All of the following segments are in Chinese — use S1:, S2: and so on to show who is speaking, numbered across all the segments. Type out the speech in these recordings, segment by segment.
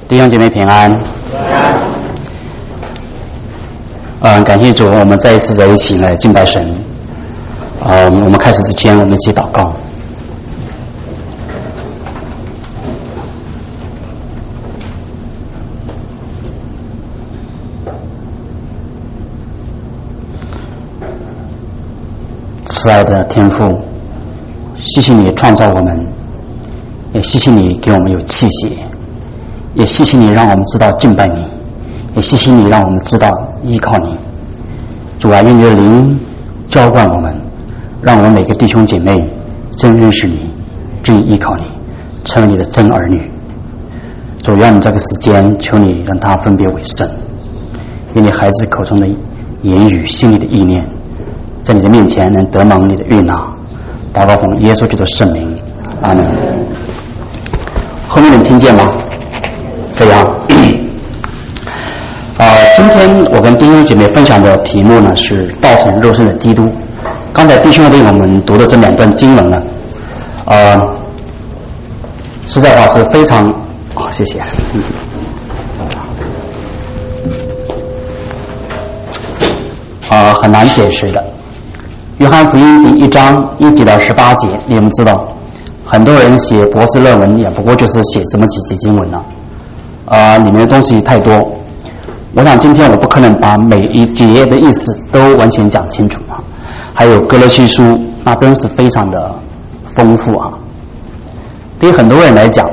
S1: 弟兄姐妹平安。感谢主，我们再一次在一起来敬拜神。我们开始之前，我们一起祷告。慈爱的天父，谢谢你创造我们，也谢谢你给我们有气息，也谢谢你让我们知道敬拜你，也谢谢你让我们知道依靠你。主啊，愿你的灵浇灌我们，让我们每个弟兄姐妹真认识你，真依靠你，成为你的真儿女。主，愿我们这个时间求你让他分别为圣，愿你孩子口中的言语、心里的意念，在你的面前能得蒙你的悦纳。祷告奉耶稣基督圣名，阿门。后面能听见吗？可以啊。今天我跟弟兄姐妹分享的题目呢是道成肉身的基督。刚才弟兄为我们读的这两段经文呢，实在话是非常谢谢。很难解释的。约翰福音第1章1节到18节，你们知道，很多人写博士论文也不过就是写这么几节经文了，里面的东西太多。我想今天我不可能把每一节的意思都完全讲清楚啊。还有歌罗西书，那真是非常的丰富啊。对于很多人来讲，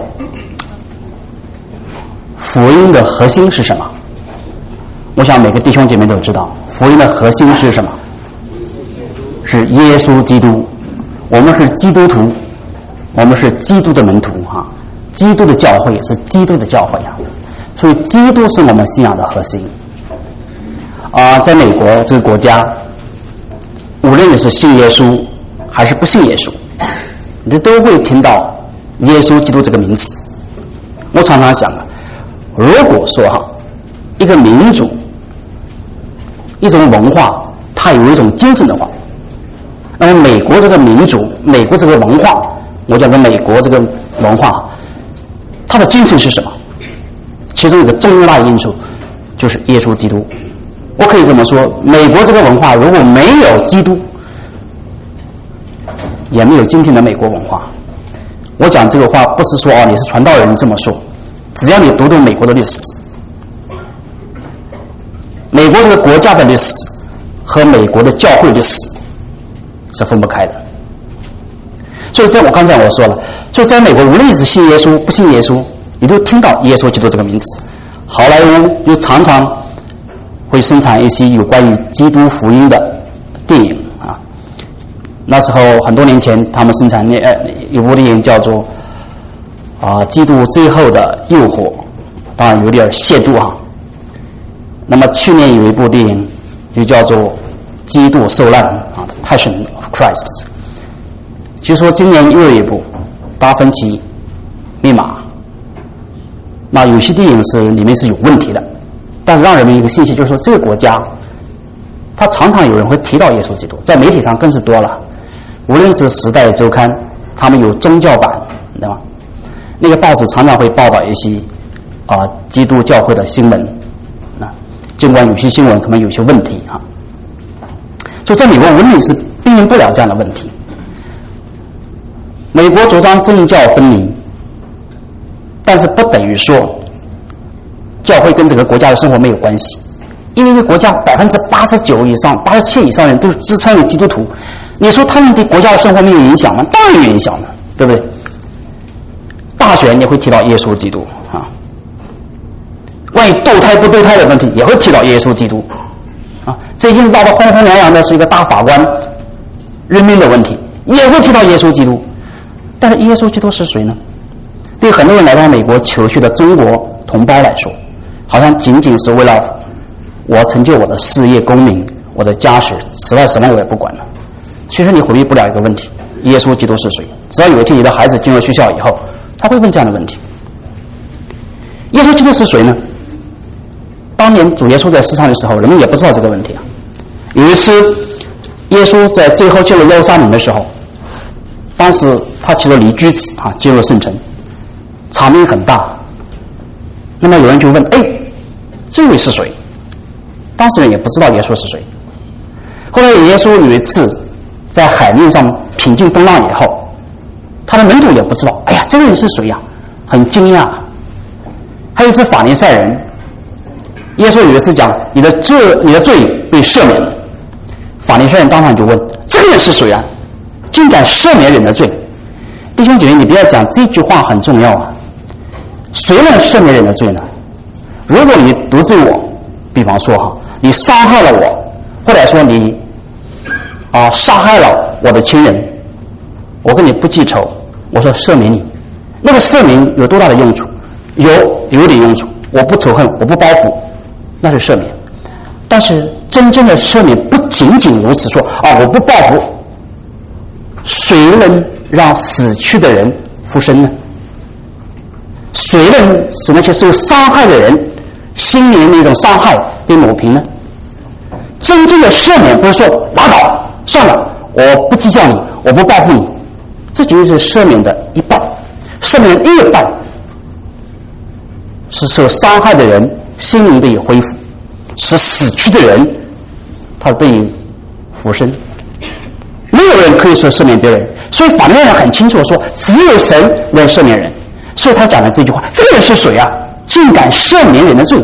S1: 福音的核心是什么？我想每个弟兄姐妹都知道，福音的核心是什么？是耶稣基督。我们是基督徒，我们是基督的门徒啊，基督的教会也是基督的教会啊。所以基督是我们信仰的核心。在美国这个国家，无论你是信耶稣还是不信耶稣，你都会听到耶稣基督这个名词。我常常想如果说一个民族、一种文化，它有一种精神的话，那么美国这个民族、美国这个文化，我讲的美国这个文化，它的精神是什么？其中一个重大因素就是耶稣基督。我可以这么说，美国这个文化如果没有基督，也没有今天的美国文化。我讲这个话不是说你是传道人这么说，只要你读美国的历史，美国这个国家的历史和美国的教会历史是分不开的。所以我刚才我说了，所以在美国无论是信耶稣不信耶稣，你都听到耶稣基督这个名字。好莱坞又常常会生产一些有关于基督福音的电影啊。那时候很多年前，他们生产有部电影叫做基督最后的诱惑，当然有点亵渎啊。那么去年有一部电影就叫做基督受难Passion of Christ。据说今年又有一部达芬奇密码。那有些电影里面是有问题的，但是让人们一个信息就是说，这个国家它常常有人会提到耶稣基督，在媒体上更是多了。无论是时代周刊，他们有宗教版，对吧？那个报纸常常会报道一些基督教会的新闻，尽管有些新闻可能有些问题啊。所以在美国无论是避免不了这样的问题。美国主张政教分离，但是不等于说教会跟这个国家的生活没有关系，因为这个国家89%以上、87%以上人都是支撑于基督徒，你说他们对国家的生活没有影响吗？当然有影响了，对不对？大学也会提到耶稣基督啊，关于堕胎不堕胎的问题也会提到耶稣基督啊，最近闹得轰轰扬扬的是一个大法官任命的问题，也会提到耶稣基督。但是耶稣基督是谁呢？对很多人来到美国求学的中国同胞来说，好像仅仅是为了我成就我的事业、功名、我的家世，此外什么我也不管了。其实你回避不了一个问题：耶稣基督是谁？只要有一天你的孩子进入学校以后，他会问这样的问题：耶稣基督是谁呢？当年主耶稣在世上的时候，人们也不知道这个问题啊。有一次，耶稣在最后进入耶路撒冷的时候，当时他骑着驴驹子进入圣城，场面很大， 那么有人就问：哎，这位是谁？当时人也不知道耶稣是谁。后来耶稣有一次在海面上平静风浪以后，他的门徒也不知道，哎呀，这个人是谁呀？很惊讶。还有一次法利赛人，耶稣有一次讲你的罪被赦免了，法利赛人当场就问：这个人是谁啊？竟敢赦免人的罪？弟兄姐妹，你不要讲这句话很重要啊！谁能赦免人的罪呢？如果你得罪我，比方说哈，你伤害了我，或者说你杀害了我的亲人，我跟你不记仇，我说赦免你，那个赦免有多大的用处？有点用处，我不仇恨，我不报复，那是赦免。但是真正的赦免不仅仅如此，说我不报复，谁能让死去的人复生呢？谁能使那些受伤害的人心灵那种伤害被抹平呢？真正的赦免不是说拉倒算了，我不计较你，我不报复你，这绝对是赦免的一半。赦免的另一半是受伤害的人心灵得以恢复，使死去的人他得以复生。没有人可以说赦免别人，所以法利赛人很清楚说，只有神能赦免人。所以他讲了这句话：这个人是谁啊？竟敢赦免人的罪。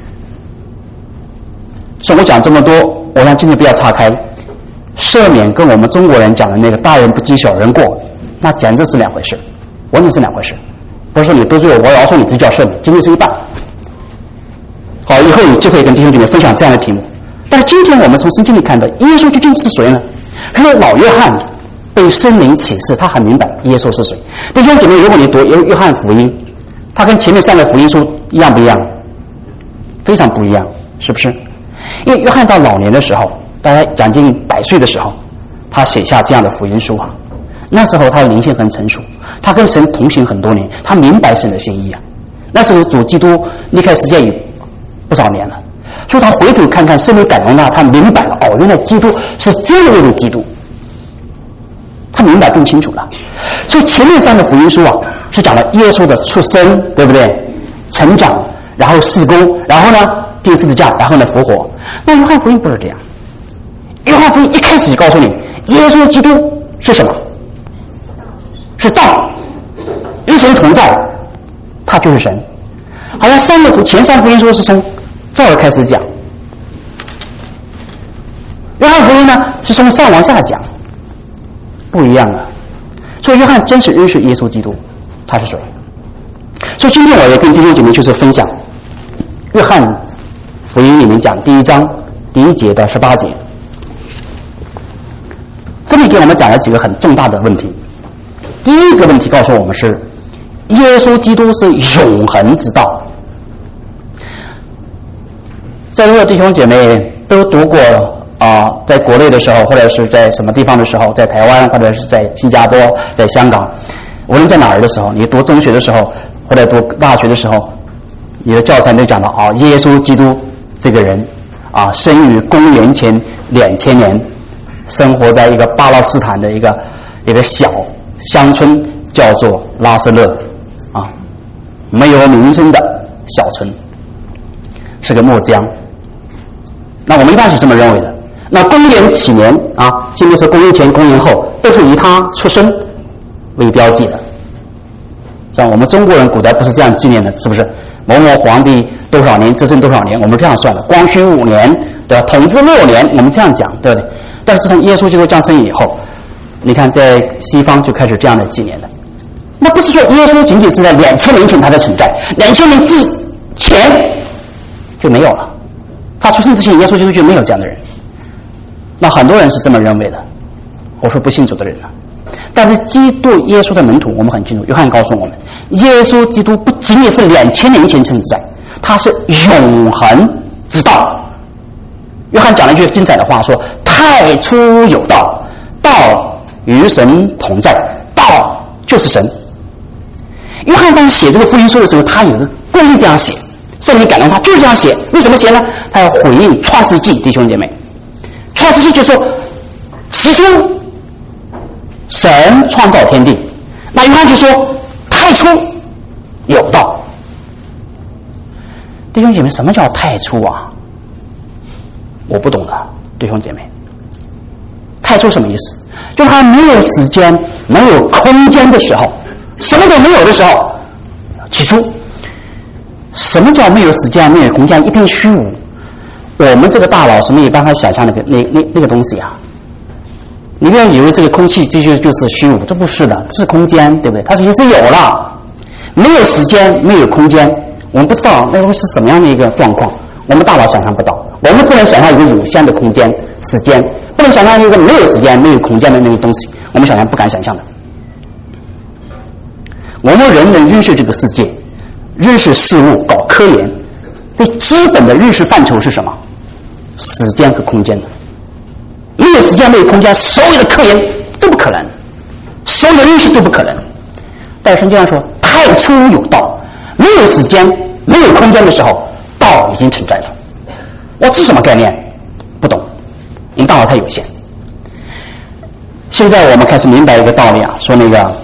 S1: 所以我讲这么多，我让今天不要岔开。赦免跟我们中国人讲的那个大人不计小人过，那简直是两回事，完全是两回事。不是说你得罪我，我饶恕你，这叫赦免，仅仅是一半。好，以后有机会跟弟兄姐妹分享这样的题目。但是今天我们从圣经里看到，耶稣究竟是谁呢？因为老约翰被圣灵启示，他很明白耶稣是谁。弟兄姐妹，如果你读约翰福音，他跟前面3个福音书一样不一样？非常不一样，是不是？因为约翰到老年的时候，大概将近100岁的时候，他写下这样的福音书啊。那时候他的灵性很成熟，他跟神同行很多年，他明白神的心意啊。那时候主基督离开世界有不少年了，所以他回头看看圣灵感动他明白了，原来基督是这样一位基督，他明白更清楚了。所以前面3个福音书啊，是讲了耶稣的出生，对不对？成长，然后事工，然后呢钉十字架，然后呢复活。那约翰福音不是这样，约翰福音一开始就告诉你，耶稣基督是什么？是道，与神同在，他就是神。好像前3福音书是从这儿开始讲，约翰福音呢是从上往下讲，不一样啊。所以约翰真是认识耶稣基督，他是谁？所以今天我也跟弟兄姐妹就是分享约翰福音里面讲第1章第1节到18节，这里给我们讲了几个很重大的问题。第一个问题告诉我们是耶稣基督是永恒之道。在座的弟兄姐妹都读过在国内的时候，或者是在什么地方的时候，在台湾或者是在新加坡，在香港，无论在哪儿的时候，你读中学的时候或者读大学的时候，你的教材都讲到耶稣基督这个人生于公元前2000年，生活在一个巴勒斯坦的一个小乡村，叫做拉斯勒没有名称的小村，是个木匠。那我们一般是这么认为的。那公元几年现在是公元前公元后，都是以他出生为标记的。像我们中国人古代不是这样纪念的，是不是？某某皇帝多少年执政多少年，我们这样算的。光绪5年的统治6年，我们这样讲，对不对？但是自从耶稣基督降生以后，你看在西方就开始这样的纪念的。那不是说耶稣仅仅是在2000年前他的存在，2000年之前就没有了。他出生之前，耶稣基督就没有这样的人。那很多人是这么认为的，我说不信主的人了。但是基督耶稣的门徒，我们很清楚，约翰告诉我们，耶稣基督不仅仅是2000年前存在，他是永恒之道。约翰讲了一句精彩的话，说太初有道，道与神同在，道就是神。约翰当时写这个福音书的时候，他有个故意这样写，圣灵感动他就是这样写。为什么写呢？他要回应创世纪，弟兄姐妹，创世纪就说起初神创造天地，那约翰就说太初有道。 弟兄姐妹，什么叫太初啊？我不懂的，弟兄姐妹。太初什么意思？就是他没有时间、没有空间的时候，什么都没有的时候，起初。什么叫没有时间、没有空间？一片虚无。我们这个大脑是没有办法想象那个东西啊。你不要以为这个空气就是虚无，这不是的，这是空间，对不对？它已经是有了，没有时间，没有空间，我们不知道那东西是什么样的一个状况，我们大脑想象不到，我们只能想象一个有限的空间、时间，不能想象一个没有时间、没有空间的那个东西，我们想象不敢想象的。我们人能认识这个世界，认识事物，搞科研，最基本的认识范畴是什么？时间和空间的。没有时间，没有空间，所有的科研都不可能，所有的认识都不可能。但是圣经上说，太初有道，没有时间，没有空间的时候，道已经存在了。哇，这是什么概念？不懂，我们大脑太有限。现在我们开始明白一个道理啊，说那个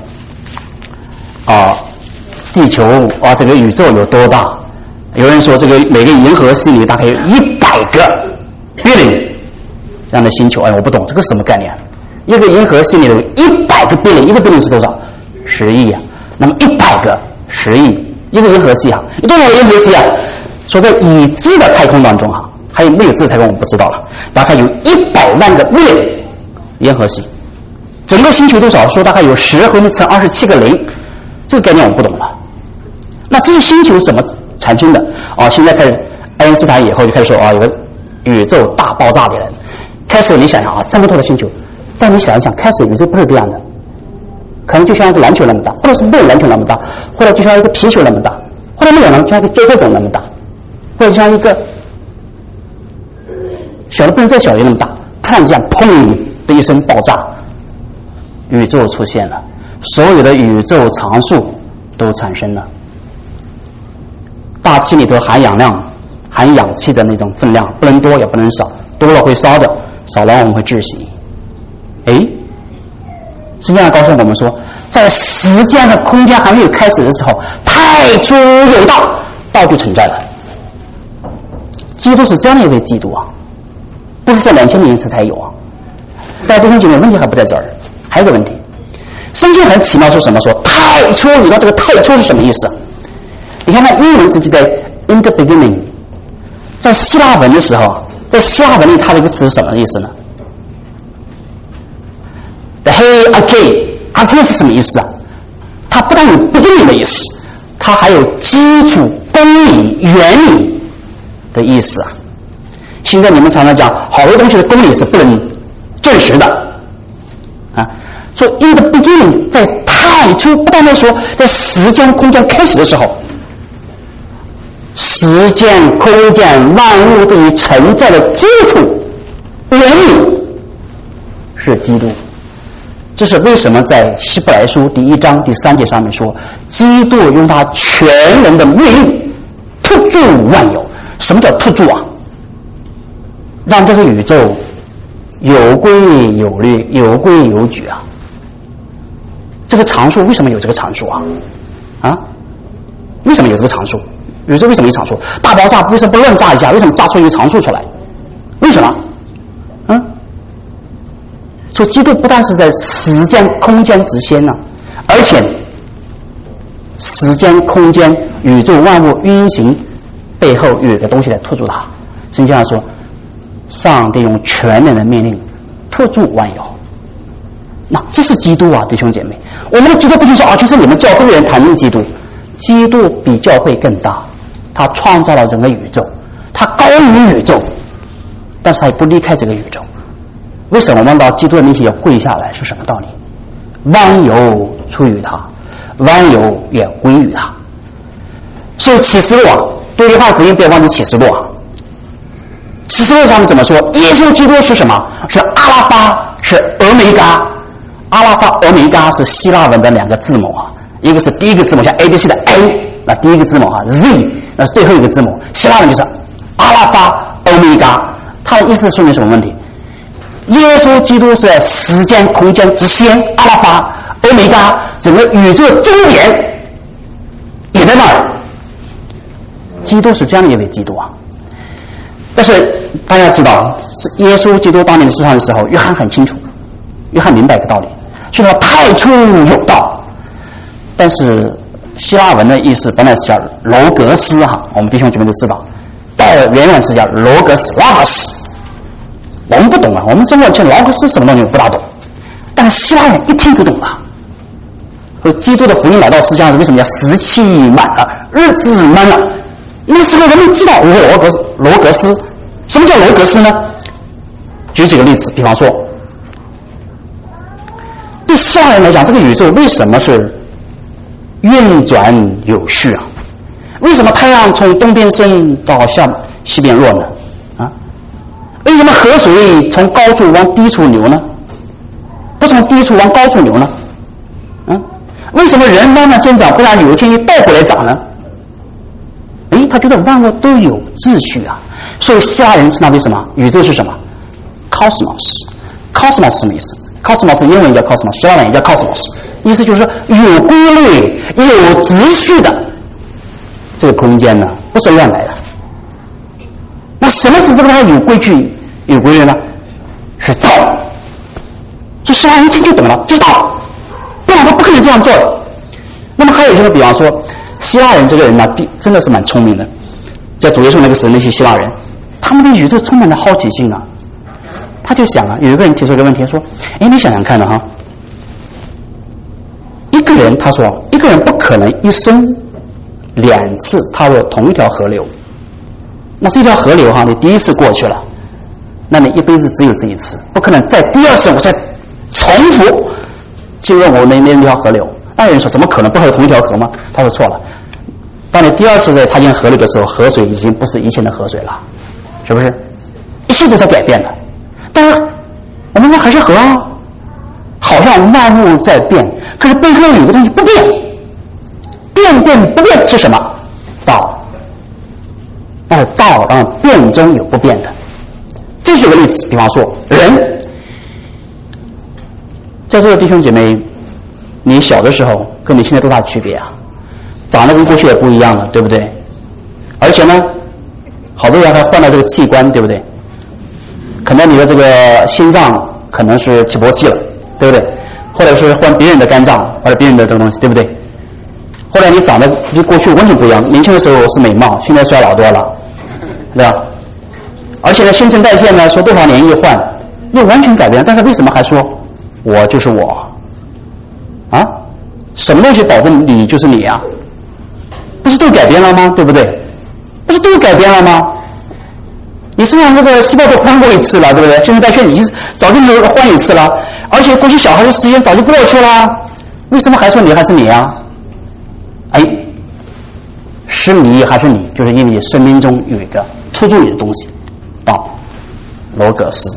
S1: 地球这个宇宙有多大？有人说这个每个银河系里大概有100个 billion 这样的星球。我不懂这个是什么概念。一个银河系里有100个 billion， 一个 billion 是多少？10亿啊。那么100个10亿，一个银河系啊，有多少个银河系啊？说在已知的太空当中啊，还有没有知的太空我不知道了，大概有100万个 billion 银河系。整个星球多少？说大概有10和乘27个0，这个概念我不懂了。那这些星球怎么产生的？现在开始，爱因斯坦以后就开始说有个宇宙大爆炸的人。开始你想想这么多的星球，但你想一想，开始宇宙不是这样的，可能就像一个篮球那么大，或者是没有篮球那么大，或者就像一个皮球那么大，或者没有就像一个足球那么大，或者就像一个小的不能再小的那么大，突然之间砰的一声爆炸，宇宙出现了，所有的宇宙常数都产生了。大气里头含氧量、含氧气的那种分量不能多也不能少，多了会烧的，少了我们会窒息。实际上告诉我们说，在时间和空间还没有开始的时候，太初有道，道就存在了。基督是这样的一位基督啊，不是在2000年才有啊。但弟兄姐妹，问题还不在这儿，还有个问题。圣经很奇妙，说什么？说太初有道，这个太初是什么意思？你看那英文是记得 in the beginning， 在希腊文的时候，在希腊文里它的一个词是什么意思呢？ The hey arcade 是什么意思啊？它不但有 beginning 的意思，它还有基础、公理、原理的意思啊。现在你们常常讲好多东西的公理是不能证实的啊。所以 in the beginning 在太初，不但在说在时间空间开始的时候，时间空间万物对于存在的基础原理是基督。这是为什么在希伯来书第1章第3节上面说，基督用他全能的命令突住万有。什么叫突住啊？让这个宇宙有规有律，有规有矩啊。这个常数为什么有这个常数啊？为什么有这个常数？宇宙为什么有常数？大爆炸为什么不乱炸一下？为什么炸出一个常数出来？为什么？所以基督不但是在时间空间之先呢，而且时间空间宇宙万物运行背后有一个东西来突住它。圣经上说，上帝用全能的命令突住万有。那这是基督啊，弟兄姐妹。我们的基督不就说就是你们教会人谈论基督，基督比教会更大，他创造了整个宇宙，他高于宇宙，但是他也不离开这个宇宙。为什么我们到基督的面前要跪下来？是什么道理？万有出于他，万有也归于他。所以启示录对约翰福音不要忘记启示录启示录上面怎么说？耶稣基督是什么？是阿拉法，是俄梅嘎。阿拉法、俄梅嘎是希腊文的2个字母一个是第一个字母像 ABC 的 A， 那第一个字母Z， 那是最后一个字母。希腊文就是阿拉法、欧米伽，它的意思说明什么问题？耶稣基督是在时间空间之先，阿拉法、欧米伽，整个宇宙的终点也在那儿。 基督是这样的一位基督啊。但是大家知道，是耶稣基督当年的世上的时候，约翰很清楚，约翰明白一个道理，就说太初有道。但是希腊文的意思本来是叫罗格斯哈，我们弟兄姐妹都知道，道原来是叫罗格斯 logos。我们不懂啊，我们中国人去劳格斯什么东西不大懂，但是希腊人一听就懂了。说基督的福音来到世界上，为什么叫时期满了，日子满了？那时候人们知道罗格斯，什么叫罗格斯呢？举几个例子，比方说，对希腊人来讲，这个宇宙为什么是运转有序啊？为什么太阳从东边升到西边落呢？为什么河水从高处往低处流呢？不从低处往高处流呢？为什么人慢慢增长，不然有一天又倒回来长呢？他觉得万物都有秩序啊，所以希腊人称它为什么？宇宙是什么 ？cosmos。cosmos 什么意思 ？cosmos 英文叫 cosmos， 希腊人也叫 cosmos， 意思就是说有规律、有秩序的这个空间呢，不是乱来的。那什么是这个它有规矩、有规律呢？是道。就希腊人一听就懂了，这是道，不然他不可能这样做的。那么还有就是，比方说，希腊人这个人呢，真的是蛮聪明的。在主耶稣那个时候，那些希腊人，他们对宇宙充满了好奇心啊。他就想啊，有一个人提出一个问题说：“你想想看呢哈，一个人不可能一生2次踏入同一条河流。那这条河流哈，你第一次过去了，那你一辈子只有这一次，不可能再第二次我再重复进入我那条河流。”那有人说怎么可能，不还有同一条河吗？他说错了，当你第二次在踏进河流的时候，河水已经不是以前的河水了，是不是？一切都在改变了。但是我们说还是河啊，好像万物在变，可是背后有个东西不变，变不变是什么？道。但是道变中有不变的。这举个例子，比方说人，在座的弟兄姐妹，你小的时候跟你现在多大区别啊？长得跟过去也不一样了，对不对？而且呢，好多人还换了这个器官，对不对？可能你的这个心脏可能是起搏器了，对不对？或者是换别人的肝脏或者别人的这个东西，对不对？后来你长得跟过去完全不一样，年轻的时候是美貌，现在衰老多了，对吧？而且呢，新陈代谢呢，说多少年一换，又完全改变，但是为什么还说我就是我？啊，什么东西保证你就是你啊？不是都改变了吗？对不对？不是都改变了吗？你身上这个细胞都换过一次了，对不对？新陈代谢已经早就换一次了，而且过去小孩的时间早就过去了，为什么还说你还是你啊？是你还是你，就是因为你生命中有一个突出你的东西，道，罗格斯，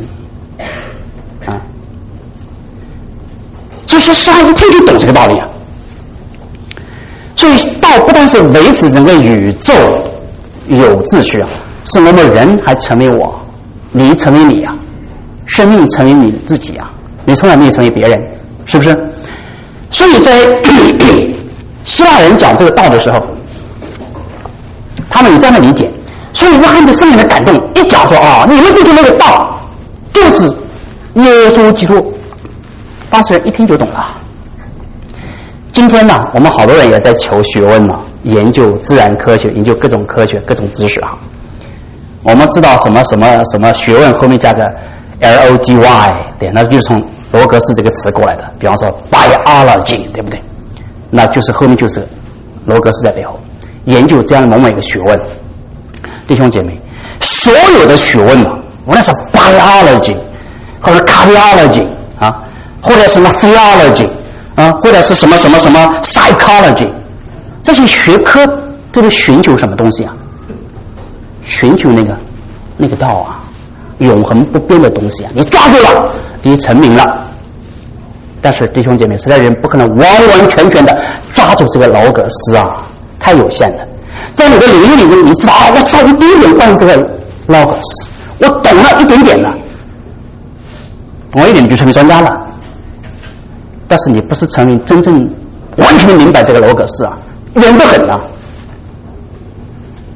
S1: 就是上一听就懂这个道理啊。所以道不但是维持整个宇宙有秩序啊，是我们人还成为我，你成为你啊，生命成为你自己啊，你从来没有成为别人，是不是？所以在希腊人讲这个道的时候，他们有这样的理解，所以约翰对圣灵的感动，一讲说你们对那个道就是耶稣基督，当时人一听就懂了。今天呢，我们好多人也在求学问呢，研究自然科学，研究各种科学、各种知识啊。我们知道什么学问后面加个 logy， 对，那就是从罗格斯这个词过来的。比方说 biology， 对不对？那就是后面就是罗格斯在背后研究这样的某一个学问。弟兄姐妹，所有的学问呢，无论是 biology 或者 cardiology 啊，或者什么 theology 啊，或者是什么 psychology， 这些学科都是寻求什么东西啊？寻求那个道啊，永恒不变的东西啊！你抓住了，你成名了。但是弟兄姐妹，实在人不可能完完全全的抓住这个劳格斯啊，太有限了。在你的领域里面，你知道我知道一点点关于这个劳格斯，我懂了一点点了，懂了一点你就成为专家了。但是你不是成为真正完全明白这个劳格斯啊，远得很啊。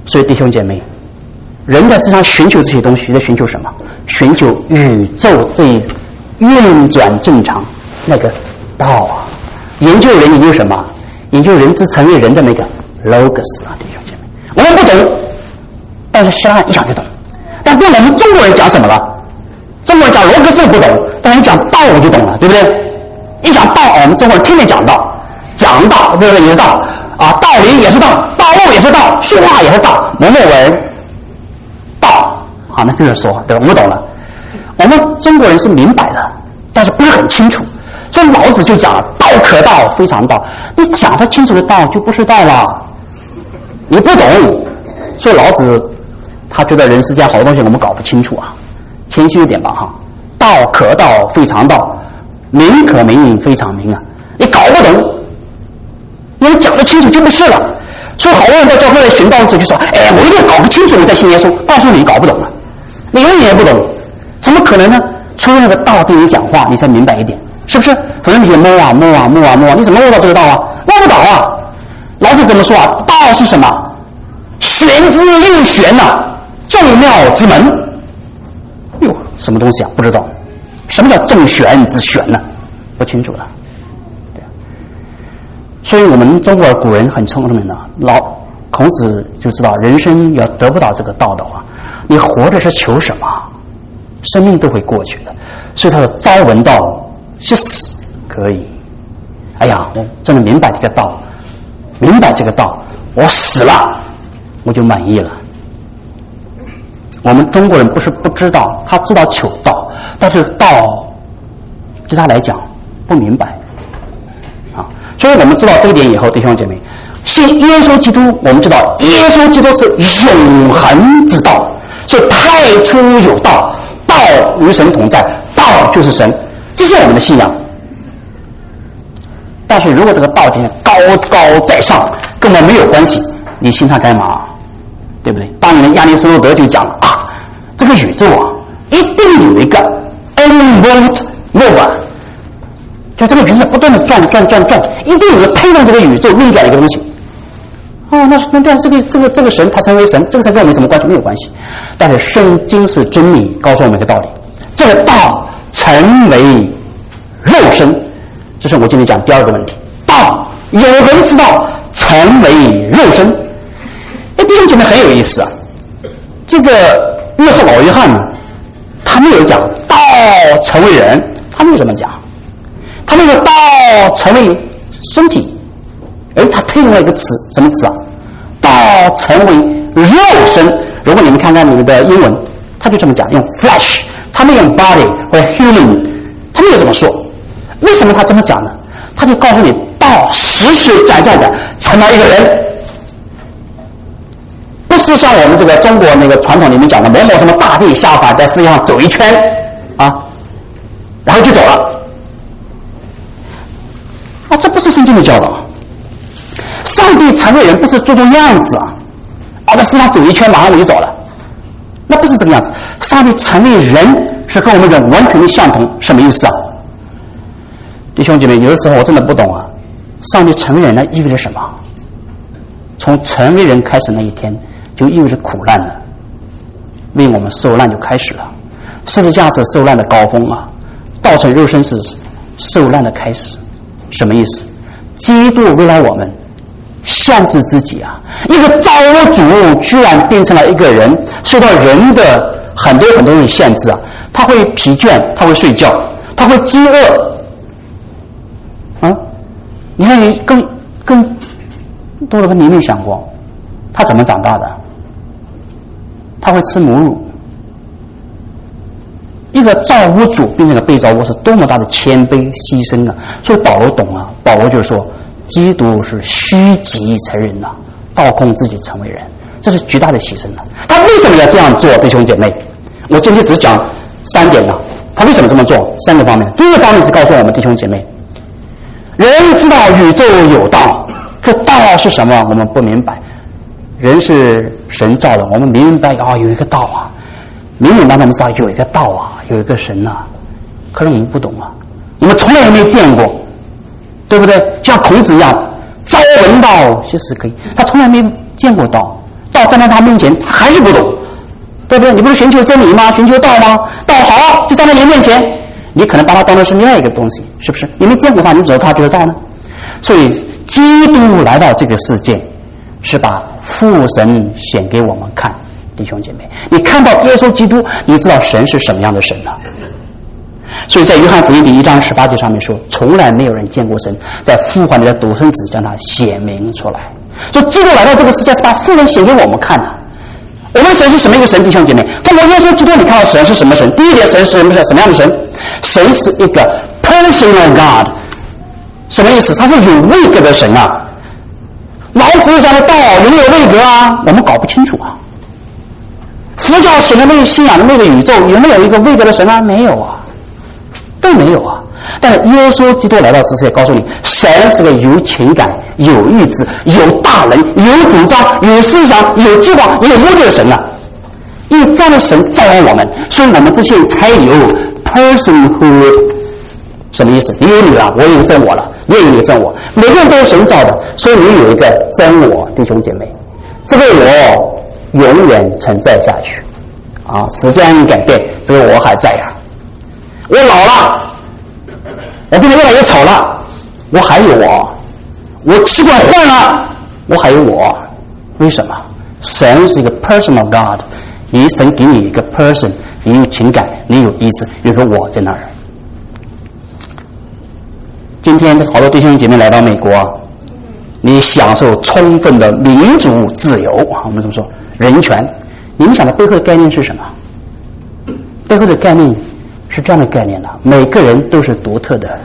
S1: 所以弟兄姐妹，人在世上寻求这些东西，在寻求什么？寻求宇宙这运转正常那个道啊。研究人研究什么？研究人之成为人的那个 logos 啊，弟兄姐妹，我们不懂，但是希腊人一讲就懂。但对我们中国人讲什么了？中国人讲罗格斯不懂，但是讲道我就懂了，对不对？一讲道，我们中国人天天讲道，讲道对不对？也是道啊，道理也是道，道路也是道，说话也是道，某某文道，好，那这样说对吧？我们懂了。我们中国人是明白的，但是不是很清楚。所以老子就讲了，道可道，非常道。你讲得清楚的道就不是道了，你不懂。所以老子他觉得人世间好多东西我们搞不清楚啊，谦虚一点吧哈。道可道，非常道；名可名，非常名啊。你搞不懂，你讲得清楚就不是了。所以好多人到教会来寻道的时候就说：“哎，我一定要搞不清楚我再信耶稣。”告诉你搞不懂了，你永远也不懂，怎么可能呢？除非那个道对你讲话，你才明白一点。是不是？否则你就摸啊，你怎么摸到这个道啊？摸不到啊！老子怎么说啊？道是什么？玄之又玄呐，众妙之门。哟，什么东西啊？不知道。什么叫众玄之玄呢？不清楚了。对。所以我们中国古人很聪明的，孔子就知道，人生要得不到这个道的话，你活着是求什么？生命都会过去的。所以他说：“朝闻道。”去死可以，哎呀，我真的明白这个道，我死了我就满意了。我们中国人不是不知道，他知道求道，但是道对他来讲不明白啊。所以我们知道这一点以后，弟兄姐妹，信耶稣基督，我们知道耶稣基督是永恒之道，是太初有道，道与神同在，道就是神。这是我们的信仰。但是如果这个道今天高高在上，跟我没有关系，你信它干嘛？对不对？当年亚里士多德就讲了啊，这个宇宙啊，一定有一个 unmoved mover， 就这个宇宙不断的转，一定有个推动这个宇宙运转的一个东西。哦，那这个神他成为神，这个神跟我们什么关系？没有关系。但是圣经是真理，告诉我们一个道理，这个道成为肉身，这是我今天讲第二个问题。道，有人知道成为肉身。弟兄姐妹很有意思啊，这个老约翰呢，他没有讲道成为人，他没有这么讲，他那个道成为身体，他推出了一个词，什么词啊？道成为肉身。如果你们看看你们的英文，他就这么讲，用 flesh， 他没用 body 或者 human， 他没有这么说。为什么他这么讲呢？他就告诉你，道实实在在的成了一个人，不是像我们这个中国那个传统里面讲的某某什么大地下凡，在世界上走一圈啊，然后就走了。啊，这不是圣经的教导。上帝成为人不是做做样子啊，在世上走一圈马上我就走了，那不是这个样子。上帝成为人是和我们人完全相同，什么意思啊？弟兄姐妹，有的时候我真的不懂啊，上帝成为人呢意味着什么？从成为人开始那一天就意味着苦难了，为我们受难就开始了。十字架是受难的高峰啊，道成肉身是受难的开始。什么意思？基督为了我们限制自己啊，一个造物主居然变成了一个人，受到人的很多的限制啊，他会疲倦，他会睡觉，他会饥饿啊。你看你更多的跟你没想过，他怎么长大的？他会吃母乳。一个造物主变成了被造物，是多么大的谦卑牺牲啊！所以保罗懂啊，保罗就是说，基督是虚己成人呐，倒空自己成为人，这是巨大的牺牲了。他为什么要这样做，弟兄姐妹？我今天只讲3点了。他为什么这么做？3个方面。第一个方面是告诉我们弟兄姐妹，人知道宇宙有道，这道是什么？我们不明白。人是神造的，我们明白啊，有一个道啊。明明当中我们知道有一个道啊，有一个神啊，可是我们不懂啊，我们从来也没见过，对不对？像孔子一样，朝闻道，夕死可以，他从来没见过道， 到站在他面前，他还是不懂，对不对？你不是寻求真理吗？寻求道吗？道好，就站在你面前，你可能把他当作是另外一个东西，是不是？你没见过他，你怎么知道他就是道呢？所以，基督来到这个世界，是把父神显给我们看，弟兄姐妹，你看到耶稣基督，你知道神是什么样的神了。所以在约翰福音第1章18节上面说，从来没有人见过神，在父怀里的独生子将他显明出来。所以基督来到这个世界是把父神显给我们看的。我们神是什么一个神，弟兄姐妹？通过耶稣基督，你看到神是什么神？第一点，神是什么样的神？神是一个 personal God， 什么意思？他是有位格的神啊。老子讲的道有没有位格啊？我们搞不清楚啊。佛教写的那个信仰的那个宇宙有没有一个位格的神啊？没有啊，都没有啊。但是耶稣基督来到这世界，告诉你，神是个有情感、有意志、有大能、有主张、有思想、有计划、有目的的神啊！因为这样的神造了我们，所以我们这些人才有 personhood。什么意思？你有你了，我有真我了，你也有真我，每个人都是神造的，所以你有一个真我，弟兄姐妹，这个我永远存在下去啊！时间改变，这个我还在呀。我老了，我变得越来越丑了，我还有我；我器官换了，我还有我。为什么？神是一个 personal God， 神给你一个 person， 你有情感，你有意志，有个我在那儿。今天好多弟兄姐妹来到美国，你享受充分的民主自由，我们怎么说？人权。你们想的背后的概念是什么？背后的概念是这样的概念的：每个人都是独特的，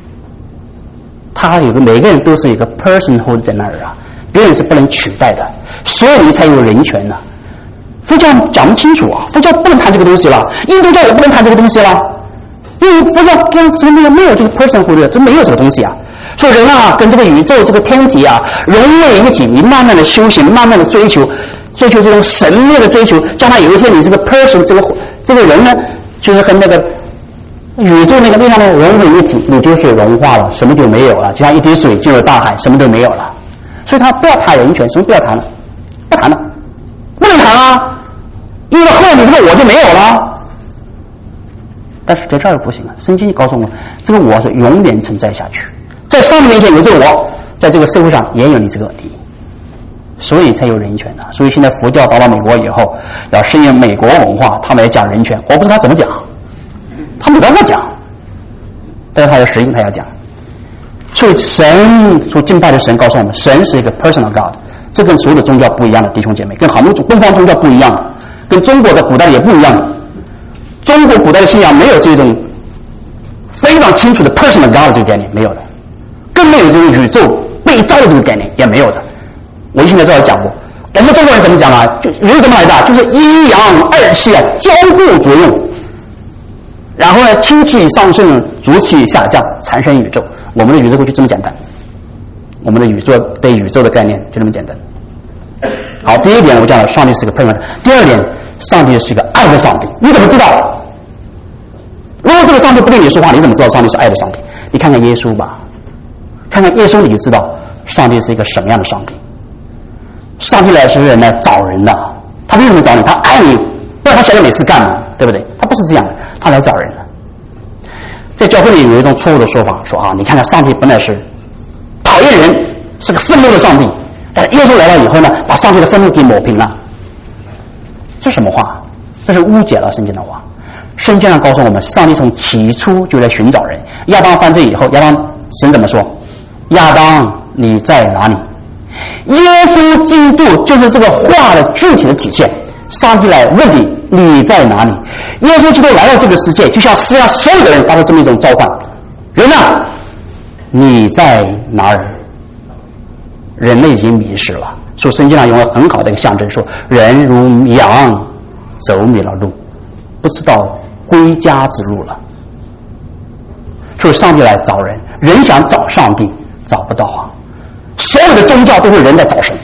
S1: 每个人都是一个 personhood 在那儿啊，别人是不能取代的，所以你才有人权呢。佛教讲不清楚啊，佛教不能谈这个东西了，印度教也不能谈这个东西了，因为佛教跟什么没有这个 personhood， 这没有这个东西啊。说人啊，跟这个宇宙这个天体啊融为一体，你慢慢的修行，慢慢的追求这种神秘的追求，将来有一天你这个 person 这个人呢，就是和那个宇宙那个力量的融为一体，你就是融化了，什么就没有了，就像一滴水进入大海，什么都没有了。所以他不要谈人权，什么不要谈了，不谈了，不能谈啊，因为后来你这个我就没有了。但是在这儿不行啊，圣经告诉我们，这个我是永远存在下去，在上帝面前有这个我，在这个社会上也有你这个你，所以才有人权的。所以现在佛教到了美国以后，要适应美国文化，他们也讲人权，我不知道他怎么讲，他没办法讲，但是他要实行，他要讲。所以神所敬拜的神告诉我们，神是一个 personal God， 这跟所有的宗教不一样的，弟兄姐妹，跟很多东方宗教不一样的，跟中国的古代也不一样的。中国古代的信仰没有这种非常清楚的 personal God 这个概念，没有的，更没有这种宇宙被造的这个概念，也没有的。我以前在这儿讲过，我们中国人怎么讲啊？就宇宙怎么来的？就是阴阳二气啊交互作用，然后呢，氢气上升，浊气下降，产生宇宙。我们的宇宙就这么简单，我们的宇宙对宇宙的概念就这么简单。好，第一点我讲了，上帝是个 personal。第二点，上帝是一个爱的上帝。你怎么知道？如果这个上帝不对你说话，你怎么知道上帝是爱的上帝？你看看耶稣吧，看看耶稣你就知道上帝是一个什么样的上帝。上帝来是人来找人的，他为什么找你？他爱你，不然他想要没事干嘛，对不对？他不是这样的，他来找人的。在教会里有一种错误的说法，说啊，你看看上帝本来是讨厌人，是个愤怒的上帝，但是耶稣来了以后呢，把上帝的愤怒给抹平了。这是什么话？这是误解了圣经的话。圣经上告诉我们，上帝从起初就来寻找人。亚当犯罪以后，神怎么说？亚当，你在哪里？耶稣基督就是这个话的具体的体现。上帝来问你，你在哪里？耶稣基督来到这个世界，就像世上所有的人发出这么一种召唤：人啊，你在哪儿？人类已经迷失了，所以圣经上用了很好的一个象征，说人如羊走迷了路，不知道归家之路了。所以上帝来找人，人想找上帝找不到啊。所有的宗教都是人在找神。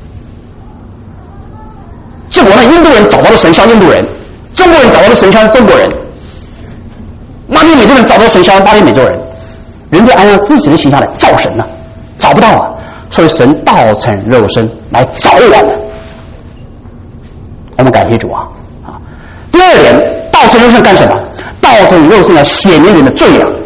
S1: 结果呢，印度人找到了神像印度人，中国人找到了神像中国人，拉丁美洲人找到神像拉丁美洲人，人家按照自己的形象来造神呢，找不到啊。所以神道成肉身来找我们， 我们感谢主啊！第二点，道成肉身干什么？道成肉身要显明人的罪啊！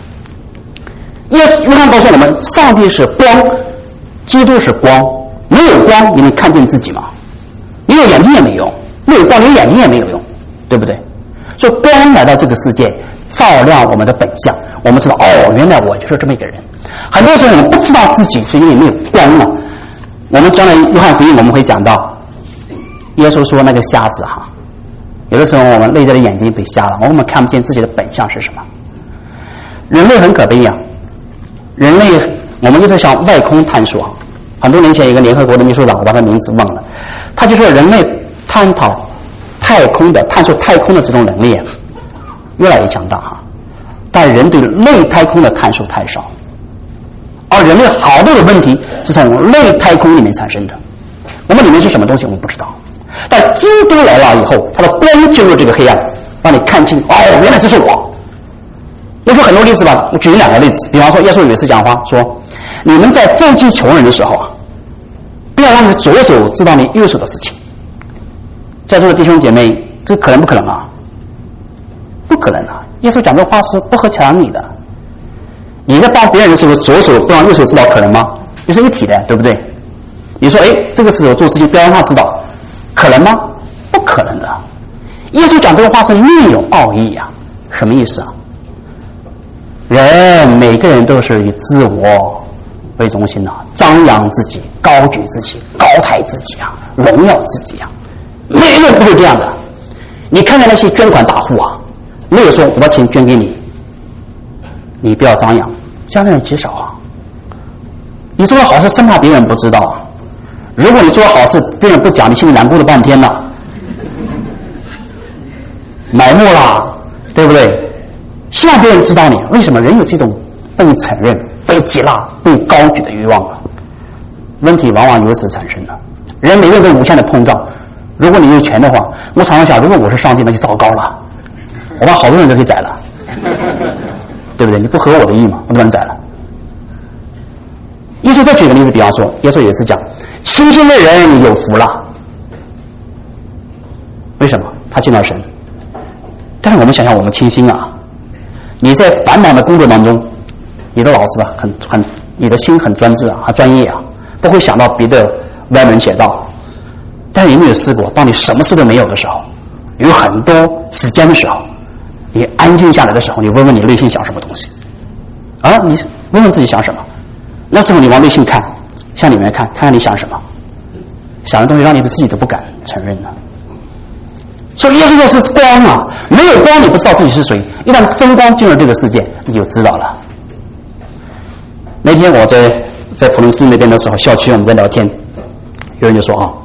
S1: 约翰告诉我们，上帝是光，基督是光，没有光你能看见自己吗？你有眼睛也没用，没有光连眼睛也没有用，对不对？所以光来到这个世界，照亮我们的本相，我们知道原来我就是这么一个人。很多时候我们不知道自己是因为没有光了。我们将来约翰福音我们会讲到，耶稣说那个瞎子有的时候我们内在的眼睛被瞎了，我们看不见自己的本相是什么。人类很可悲呀，人类我们一直向外空探索。很多年前有一个联合国的秘书长，我把他名字忘了，他就说人类探索太空的这种能力越来越强大但人对内太空的探索太少，而人类好多的问题是从内太空里面产生的。我们里面是什么东西我们不知道，但基督来了以后，他的光进入这个黑暗，让你看清原来这是我。我说很多例子吧，我举2个例子。比方说耶稣有一次讲话说，你们在救济穷人的时候不要让你左手知道你右手的事情。在座的弟兄姐妹，这可能不可能不可能耶稣讲这话是不合常理的。你在帮别人的时候，左手不让右手知道可能吗？这是一体的，对不对？你说这个时候做事情不要让他知道，可能吗？不可能的。耶稣讲这个话是另有奥义什么意思每个人都是以自我为中心张扬自己，高举自己，高抬自己荣耀自己没有人不会这样的。你看看那些捐款大户没有说我把钱捐给你，你不要张扬，这样的人极少你做了好事生怕别人不知道如果你做了好事别人不讲，你心里难过了半天埋没了，对不对？希望别人知道你，为什么人有这种被承认、被接纳、被高举的欲望问题往往由此产生的。人每个人都无限的膨胀。如果你有权的话，我常常想，如果我是上帝，那就糟糕了，我把好多人都给宰了，对不对？你不合我的意嘛，我不能宰了。耶稣再举个例子，比方说，耶稣有一次讲，清心的人有福了。为什么？他见到神。但是我们想想，我们清心你在繁忙的工作当中，你的脑子你的心很专制很专业不会想到别的歪门邪道。但是你没有试过，当你什么事都没有的时候，有很多时间的时候，你安静下来的时候，你问问你内心想什么东西你问问自己想什么。那时候你往内心看，向里面看看你想什么，想的东西让你自己都不敢承认所以耶稣说是光没有光你不知道自己是谁，一旦真光进入这个世界，你就知道了。那天我在普林斯顿那边的时候，校区我们在聊天，有人就说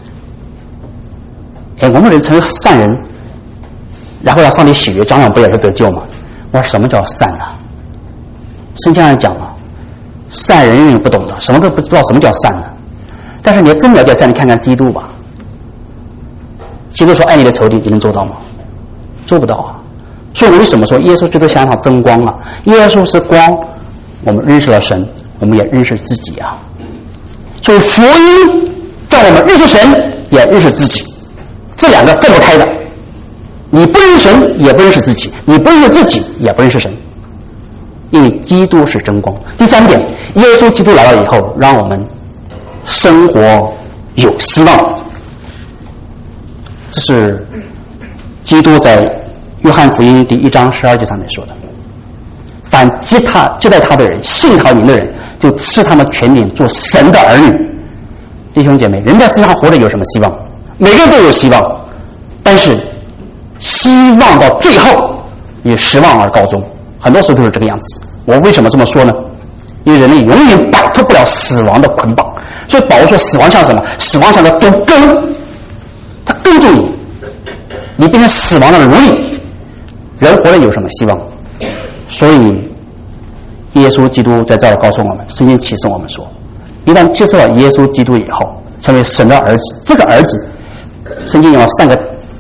S1: 我们人成为善人，然后让上帝喜悦，这样不也是得救吗？我说什么叫善圣经上讲善人永远不懂的，什么都不知道什么叫善但是你要真了解善，你看看基督吧。基督说爱你的仇敌，你能做到吗？做不到所以我为什么说耶稣基督像一场真光耶稣是光，我们认识了神，我们也认识自己所以福音叫我们认识神，也认识自己，这两个分不开的。你不认识神，也不认识自己；你不认识自己，也不认识神。因为基督是真光。第三点，耶稣基督来了以后，让我们生活有希望。这是基督在约翰福音第1章12节上面说的：凡接待他的人，信他名的人，就赐他们权柄做神的儿女。弟兄姐妹，人在世上活着有什么希望？每个人都有希望，但是希望到最后以失望而告终，很多时候都是这个样子。我为什么这么说呢？因为人类永远摆脱不了死亡的捆绑。所以保罗说，死亡像什么？死亡像个毒根，它根住你，你变成死亡的奴隶。人活着有什么希望？所以耶稣基督在这儿告诉我们，圣经启示我们说，一旦接受了耶稣基督以后，成为神的儿子，这个儿子，圣经用了三个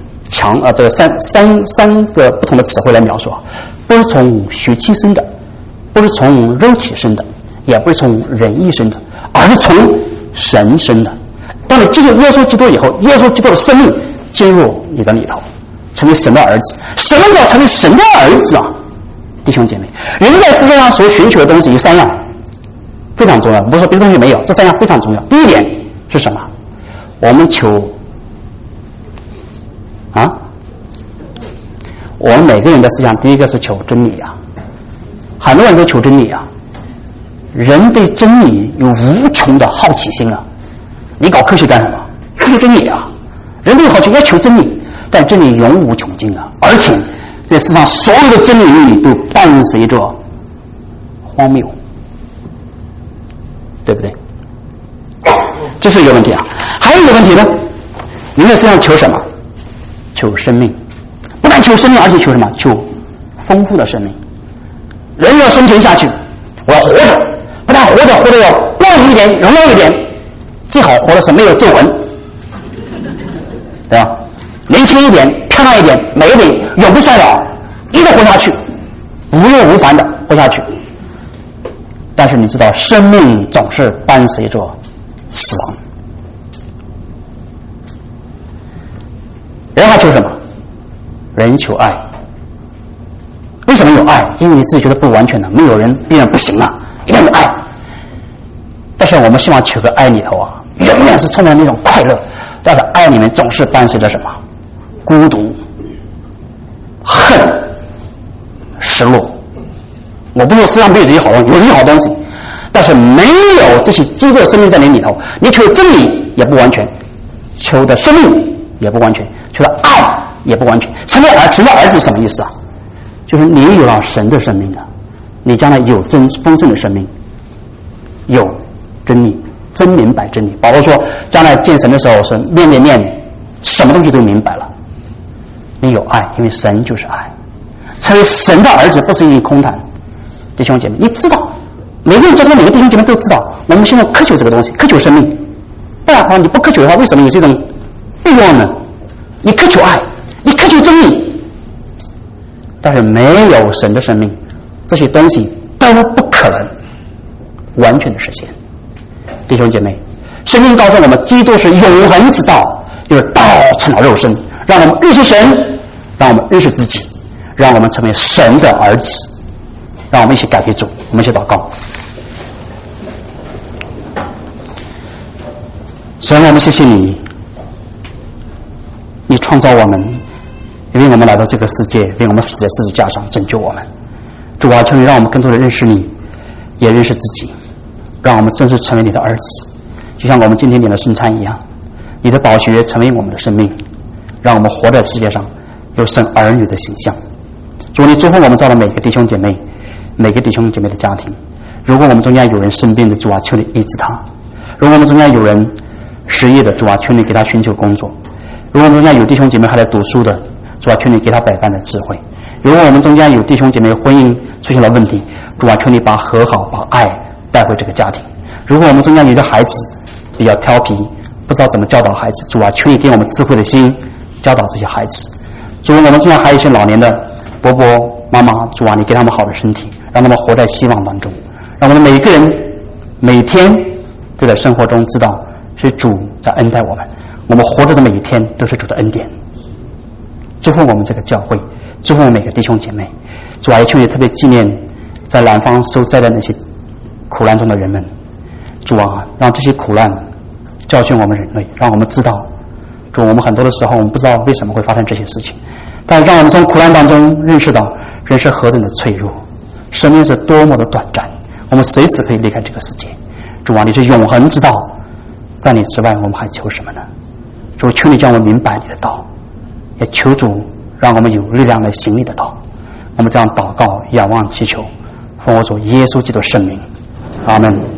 S1: 不同的词汇来描述不是从血气生的，不是从肉体生的，也不是从人意生的，而是从神生的。当你接受耶稣基督以后，耶稣基督的生命进入你的里头，成为神的儿子。什么叫成为神的儿子啊？弟兄姐妹，人在世界上所寻求的东西有3样，非常重要。不是说别的东西没有，这3样非常重要。第一点是什么？我们求我们每个人的思想，第一个是求真理啊，很多人都求真理啊。人对真理有无穷的好奇心啊！你搞科学干什么？求真理啊！人都有好奇，要求真理，但真理永无穷尽啊！而且这世上所有的真理都伴随着荒谬，对不对？这是一个问题啊。还有一个问题呢，人在世上求什么？求生命，不但求生命，而且求什么？求丰富的生命。人要生存下去，我要活着，不但活着要光荣一点，荣耀一点，最好活的是没有皱纹，对吧？年轻一点，漂亮一点，美一点，永不衰老，一直活下去，无忧无烦的活下去。但是你知道，生命总是伴随着死亡。人还求什么？人求爱。为什么有爱？因为你自己觉得不完全的，没有人必然不行啊，一定有爱。但是我们希望求个爱里头啊，永远是充满那种快乐，但是爱里面总是伴随着什么？孤独、恨、失落。我不说世上没有这些好东西，有这些好东西，但是没有这些基督的生命在你里头，你求的真理也不完全，求的生命也不完全，求的爱也不完全。成为儿子什么意思啊？就是你有了神的生命了，你将来有真丰盛的生命，有真理，真明白真理。保罗说，将来见神的时候是面对面，什么东西都明白了。你有爱，因为神就是爱。成为神的儿子不是一空谈，弟兄姐妹，你知道，每个人在座每个弟兄姐妹都知道，我们现在苛求这个东西，苛求生命。不然的话，你不苛求的话，为什么有这种欲望呢？你苛求爱，你苛求真理。但是没有神的生命，这些东西都不可能完全的实现。弟兄姐妹，圣经告诉我们，基督是永恒之道，就是道成了肉身，让我们认识神，让我们认识自己，让我们成为神的儿子。让我们一起感谢主，我们一起祷告。神，我们谢谢你，你创造我们，为我们来到这个世界，为我们死在十字架上拯救我们。主啊，求你让我们更多的认识你，也认识自己，让我们真实成为你的儿子，就像我们今天点的圣餐一样，你的宝血成为我们的生命，让我们活在世界上有生儿女的形象。主，你祝福我们造的每个弟兄姐妹，每个弟兄姐妹的家庭。如果我们中间有人生病的，主啊，求你医治他；如果我们中间有人失业的，主啊，求你给他寻求工作；如果我们中间有弟兄姐妹还在读书的，主啊，求你给他百般的智慧；如果我们中间有弟兄姐妹婚姻出现了问题，主啊，求你把和好、把爱带回这个家庭；如果我们中间有的孩子比较调皮，不知道怎么教导孩子，主啊，求你给我们智慧的心，教导这些孩子。主，我们中间还有一些老年的伯伯妈妈，主啊，你给他们好的身体，让他们活在希望当中，让我们每个人每天都在生活中知道是主在恩待我们，我们活着的每一天都是主的恩典。祝福我们这个教会，祝福我们每个弟兄姐妹。主啊，也求你特别纪念在南方受灾的那些苦难中的人们。主啊，让这些苦难教训我们人类，让我们知道，主，我们很多的时候我们不知道为什么会发生这些事情，但让我们从苦难当中认识到人是何等的脆弱，生命是多么的短暂，我们随时可以离开这个世界。主啊，你是永恒之道，在你之外我们还求什么呢？主，求你叫我们明白你的道，也求主让我们有力量来行你的道。我们这样祷告仰望祈求，奉我主耶稣基督圣名，阿们。